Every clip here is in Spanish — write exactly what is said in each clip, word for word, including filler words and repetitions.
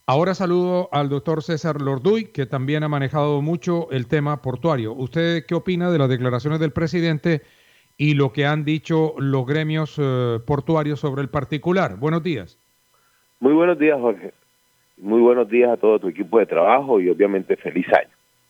Ahora saludo al doctor César Lorduy, que también ha manejado mucho el tema portuario. ¿Usted qué opina de las declaraciones del presidente y lo que han dicho los gremios eh, portuarios sobre el particular? Buenos días. Muy buenos días, Jorge. Muy buenos días a todo tu equipo de trabajo y obviamente feliz año.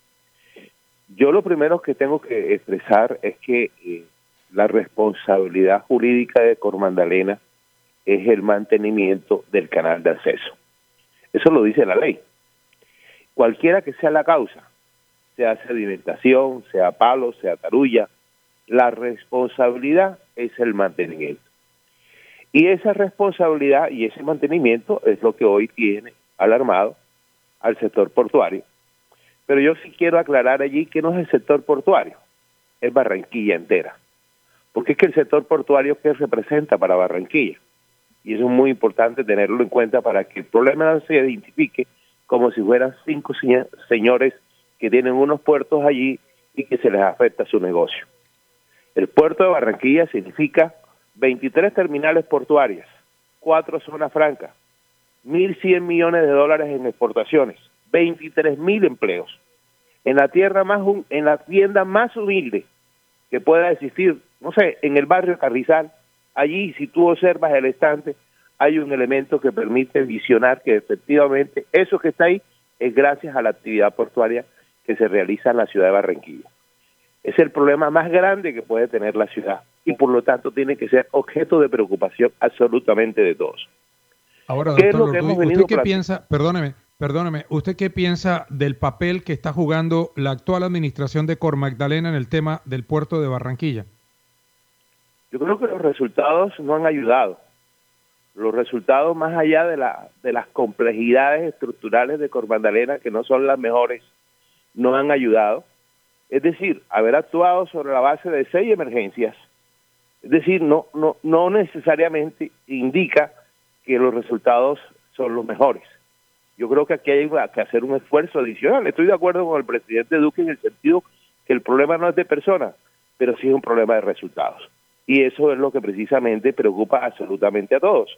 Yo lo primero que tengo que expresar es que eh, la responsabilidad jurídica de Cormandalena es el mantenimiento del canal de acceso. Eso lo dice la ley. Cualquiera que sea la causa, sea sedimentación, sea palo, sea tarulla, la responsabilidad es el mantenimiento. Y esa responsabilidad y ese mantenimiento es lo que hoy tiene alarmado al sector portuario. Pero yo sí quiero aclarar allí que no es el sector portuario, es Barranquilla entera. Porque es que el sector portuario, ¿qué representa para Barranquilla? Y eso es muy importante tenerlo en cuenta para que el problema no se identifique como si fueran cinco señores que tienen unos puertos allí y que se les afecta su negocio. El puerto de Barranquilla significa veintitrés terminales portuarias, cuatro zonas francas, mil cien millones de dólares en exportaciones, veintitrés mil empleos. En la tierra más en la tienda más humilde que pueda existir, no sé, en el barrio Carrizal, allí si tú observas el estante, hay un elemento que permite visionar que efectivamente eso que está ahí es gracias a la actividad portuaria que se realiza en la ciudad de Barranquilla. Es el problema más grande que puede tener la ciudad y por lo tanto tiene que ser objeto de preocupación absolutamente de todos. Ahora, ¿Qué es doctor lo que Lorduy, hemos ¿usted venido qué planteando? piensa, perdóneme, perdóneme, ¿usted qué piensa del papel que está jugando la actual administración de Cor Magdalena en el tema del puerto de Barranquilla? Yo creo que los resultados no han ayudado. Los resultados, más allá de, la, de las complejidades estructurales de Cor Magdalena, que no son las mejores, no han ayudado. Es decir, haber actuado sobre la base de seis emergencias, es decir, no, no, no necesariamente indica que los resultados son los mejores. Yo creo que aquí hay que hacer un esfuerzo adicional. Estoy de acuerdo con el presidente Duque en el sentido que el problema no es de personas, pero sí es un problema de resultados. Y eso es lo que precisamente preocupa absolutamente a todos.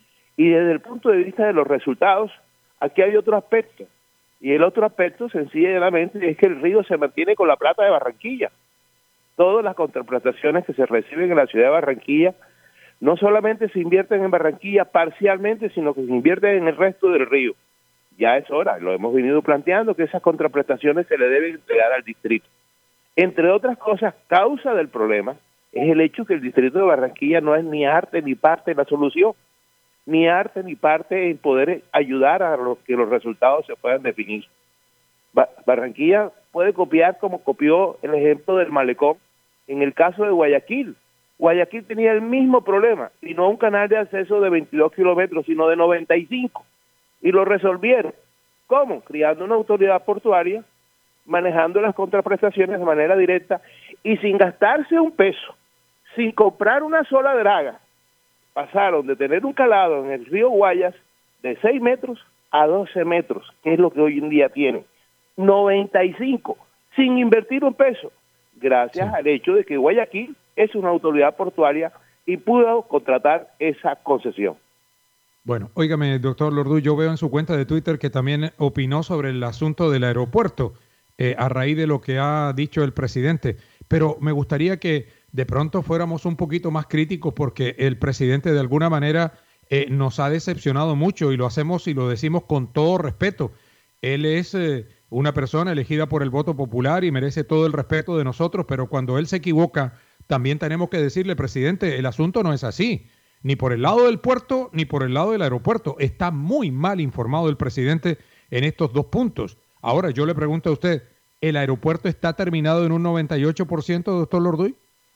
Y desde el punto de vista de los resultados, aquí hay otro aspecto. Y el otro aspecto, sencillamente, es que el río se mantiene con la plata de Barranquilla. Todas las contraprestaciones que se reciben en la ciudad de Barranquilla no solamente se invierten en Barranquilla parcialmente, sino que se invierten en el resto del río. Ya es hora, lo hemos venido planteando, que esas contraprestaciones se le deben entregar al distrito. Entre otras cosas, causa del problema es el hecho que el distrito de Barranquilla no es ni arte ni parte de la solución, ni arte ni parte en poder ayudar a los que los resultados se puedan definir. Ba- Barranquilla puede copiar como copió el ejemplo del malecón en el caso de Guayaquil. Guayaquil tenía el mismo problema, y no un canal de acceso de veintidós kilómetros, sino de noventa y cinco, y lo resolvieron. ¿Cómo? Creando una autoridad portuaria, manejando las contraprestaciones de manera directa y sin gastarse un peso, sin comprar una sola draga. Pasaron de tener un calado en el río Guayas de seis metros a doce metros, que es lo que hoy en día tiene. noventa y cinco, sin invertir un peso, gracias Sí. al hecho de que Guayaquil es una autoridad portuaria y pudo contratar esa concesión. Bueno, óigame, doctor Lorduy, yo veo en su cuenta de Twitter que también opinó sobre el asunto del aeropuerto eh, a raíz de lo que ha dicho el presidente. Pero me gustaría que de pronto fuéramos un poquito más críticos porque el presidente de alguna manera eh, nos ha decepcionado mucho y lo hacemos y lo decimos con todo respeto. Él es eh, una persona elegida por el voto popular y merece todo el respeto de nosotros, pero cuando él se equivoca, también tenemos que decirle, presidente, el asunto no es así. Ni por el lado del puerto, ni por el lado del aeropuerto. Está muy mal informado el presidente en estos dos puntos. Ahora, yo le pregunto a usted, ¿el aeropuerto está terminado en un noventa y ocho por ciento, doctor Lorduy?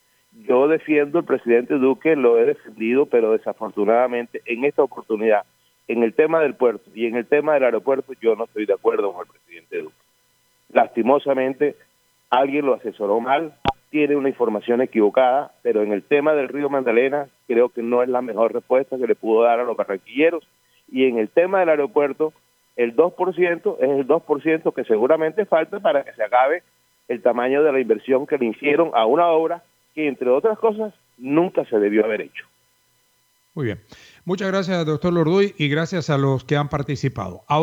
Yo defiendo al presidente Duque, lo he defendido, pero desafortunadamente en esta oportunidad, en el tema del puerto y en el tema del aeropuerto, yo no estoy de acuerdo con el presidente Duque. Lastimosamente, alguien lo asesoró mal, tiene una información equivocada, pero en el tema del río Magdalena creo que no es la mejor respuesta que le pudo dar a los barranquilleros, y en el tema del aeropuerto el dos por ciento es el dos por ciento que seguramente falta para que se acabe el tamaño de la inversión que le hicieron a una obra que, entre otras cosas, nunca se debió haber hecho. Muy bien. Muchas gracias, doctor Lorduy, y gracias a los que han participado. Ahora